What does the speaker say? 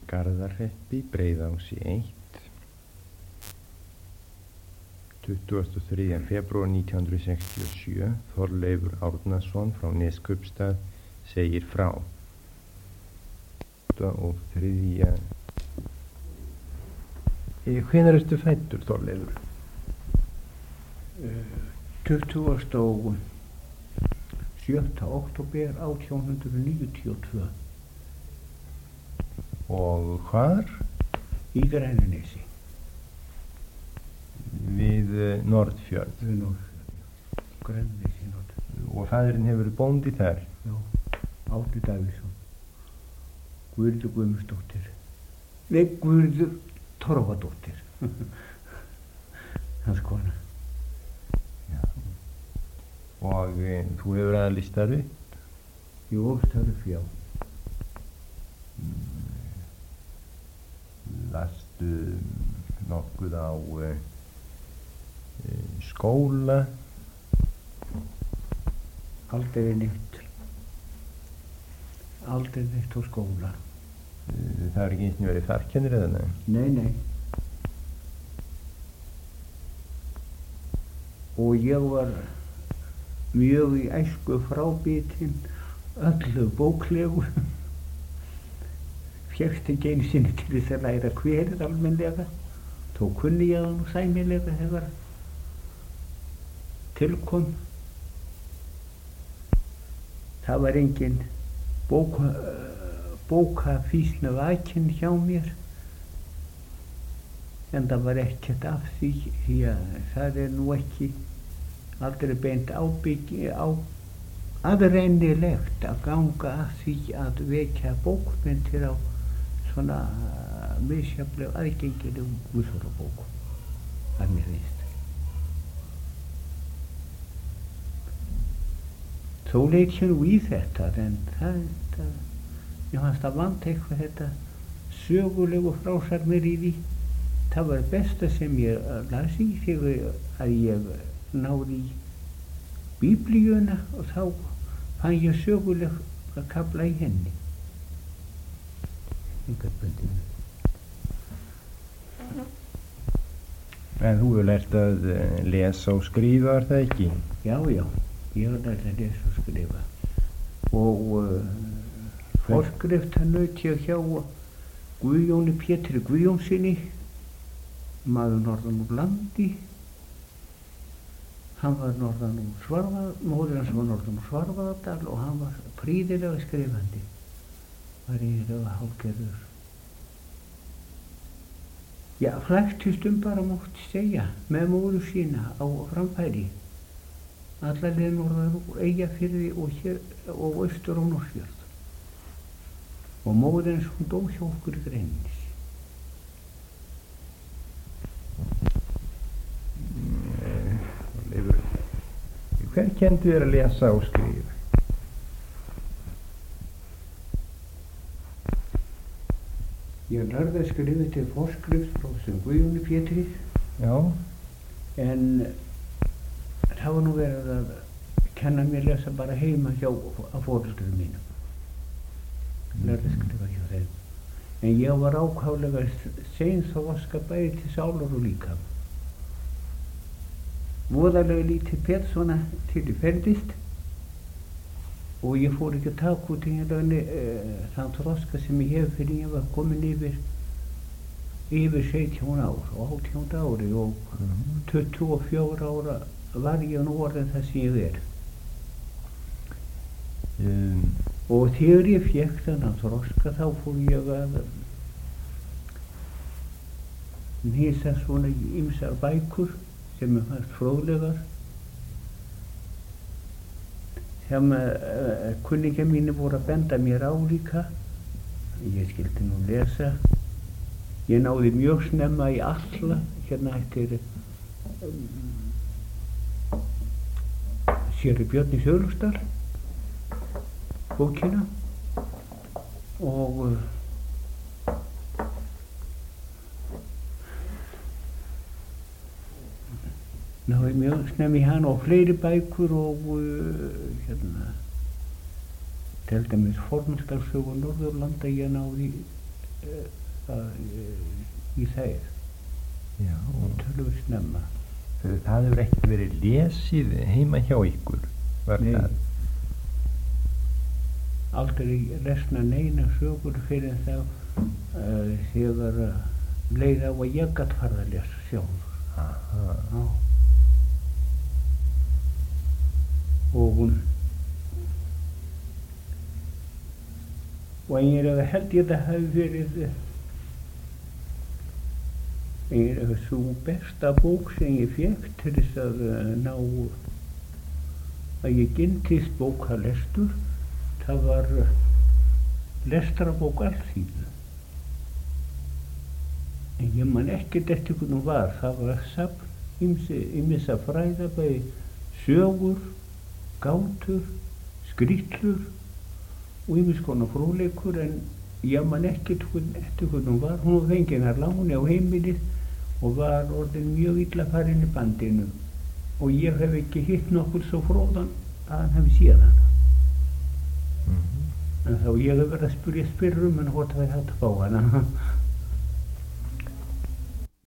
Garðarhreppi, Breiðási 1, 23. febrúar 1967. Þorleifur Árnason frá Neskaupstað segir frá. Og 3. Hvenær ertu fæddur, Þorleifur? 27. október 1892. Og hvar? Í Grænanesi. Við Norðfjörð. Við Norðfjörð, Grænanesi Norðfjörð. Og faðirinn hefur verið bóndi þar? Já, Árni Davíðsson. Guðrður Guðmundsdóttir. Nei, Guðrður Torfadóttir. Hans kona. Já. Og þú hefur alist þar upp? Ég ólst þar upp, já. Lastu nokkuð á skóla? Aldrei neitt. Aldrei neitt á skóla. Það er ekki eins og verið farkennir eða nei? Nei, nei. Og ég var mjög í æsku frábitin, öllu bóklegu. Fékkst ekki einu sinni til þess að læra kverið almennlega. Þó kunni ég það nú sæmilega þegar tilkom. Það var engin bókafýsna vakin hjá mér. En það var ekkert af því að það er nú ekki aldrei beint aðrennilegt að ganga að því að vekja bókmenntir á svona misjafnlega aðgengilegum guðsorðabókum, að mér finnst. Þó leit ég nú í þetta, en ég fannst að vanta eitthvað þetta sögulegu frásagnir í því. Það var besta sem ég las í þegar að ég náði í Biblíuna og þá fann ég sögulega kafla í henni. En þú hefur lært að lesa og skrifa, er það ekki? Já, já, ég hef lært að lesa og skrifa. Og forskrift hann naut ég hjá Guðjóni Pétri Guðjónsinni, maður norðan úr landi. Hann var norðan úr móðir hans var norðan úr Svarfaðardal og hann var prýðilega skrifandi. Var eiginlega hálfgerður. Já, flæktist bara mátti segja með móður sína á framfæri. Alla leið norðan úr Eyjafirði og hér og austur á Norðfjörð. Og móðir hans hún dó hjá okkur í Grænanesi. Hver kenndi þér að lesa og skrifa? Ég lærði að skrifa til forskrift frá þessum Guðjóni Pétri. Já. En það var nú verið að kenna mér lesa bara heima hjá foreldrum mínum. Lærði að skrifa hjá þeim. En ég var ákaflega sein þá vaska bæði til sálar og líkama. Voðalega lítið persóna til í ferðist og ég fór ekki að taka út þann þroska sem ég hef fyrir ég var komin yfir 17 ár og 18 ári og 24 ára var ég nú orðin það sem ég er. Og þegar ég fékk þennan þroska þá fór ég að lesa svona ýmsar bækur sem fannst fróðlegar. Sem kunningjar mínir voru að benda mér á líka. Ég skildi nú lesa. Ég náði mjög snemma í alla, hérna eftir Séra Björn í Söðlusdal, bókina. Og náði mjög snemma í hana og fleiri bækur og til dæmis Fornaldarsögu Norðurlanda ég náði í þær Já. tölvöld snemma. Það hefur ekki verið lesið heima hjá ykkur, var Nei. það? Aldrei lesna neina sögur fyrir þá þegar leið á að ég gat farið að lesa sjálfur. Aha. Já. Og eiginlega held ég það hafi verið eiginlega svo besta bók sem ég fékk til þess að ná að ég gynntist bókalestur. Það var lestrarbók Alþýðu. En ég man ekkert eftir hvernig hún var. Það var safn ýmissa fræða, bæði sögur, gátur, skrítlur og ýmiss konar fróðleikur, en ég man ekkert eftir hvernig hún var. Hún var fengin að láni á heimilið og var orðin mjög illa farin í bandinu. Og ég hef ekki hitt nokkur svo fróðan að hann hefði séð hana. En þá ég hef verið að spyrja spyrrum en hvort það er hægt að fá hana.